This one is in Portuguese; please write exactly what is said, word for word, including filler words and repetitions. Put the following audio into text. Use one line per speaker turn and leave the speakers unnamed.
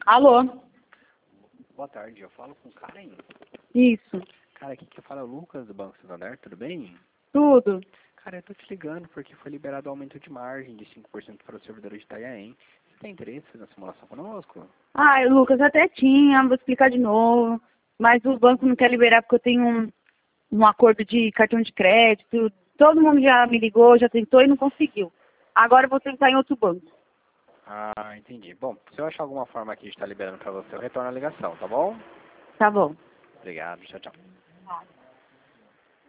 Alô?
Boa tarde, eu falo com o Karen.
Isso.
Cara, aqui que fala é o Lucas do Banco Santander, tudo bem?
Tudo.
Cara, eu tô te ligando porque foi liberado o aumento de margem de cinco por cento para os servidores de Itanhaém. Você tem interesse na simulação conosco?
Ah, Lucas, até tinha, vou explicar de novo. Mas o banco não quer liberar porque eu tenho um, um acordo de cartão de crédito. Todo mundo já me ligou, já tentou e não conseguiu. Agora eu vou tentar em outro banco.
Ah, entendi. Bom, se eu achar alguma forma aqui de estar liberando para você, eu retorno a ligação, tá bom?
Tá bom.
Obrigado, tchau, tchau.